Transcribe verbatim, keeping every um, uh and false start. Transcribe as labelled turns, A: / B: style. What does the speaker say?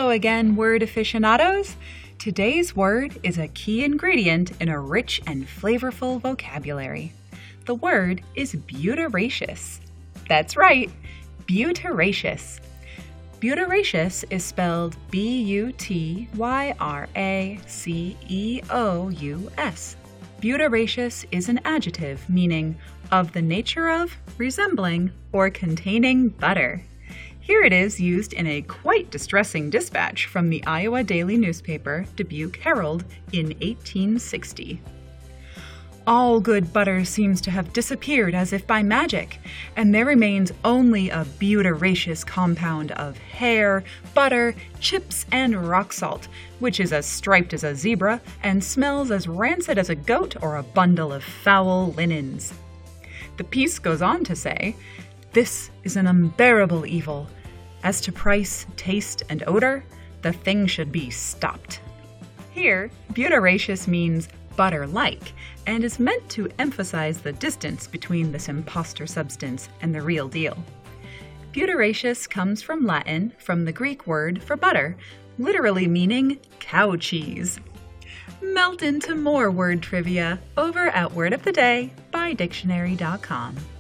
A: Hello again, word aficionados! Today's word is a key ingredient in a rich and flavorful vocabulary. The word is butyrachous. That's right, butyrachous. Butyrachous is spelled B U T Y R A C E O U S. Butyrachous is an adjective meaning of the nature of, resembling, or containing butter. Here it is used in a quite distressing dispatch from the Iowa daily newspaper Dubuque Herald in eighteen sixty. All good butter seems to have disappeared as if by magic, and there remains only a butyrachous compound of hair, butter, chips, and rock salt, which is as striped as a zebra and smells as rancid as a goat or a bundle of foul linens. The piece goes on to say, "This is an unbearable evil. As to price, taste, and odor, the thing should be stopped." Here, butyrachous means butter-like and is meant to emphasize the distance between this imposter substance and the real deal. Butyrachous comes from Latin, from the Greek word for butter, literally meaning cow cheese. Melt into more word trivia over at Word of the Day by dictionary dot com.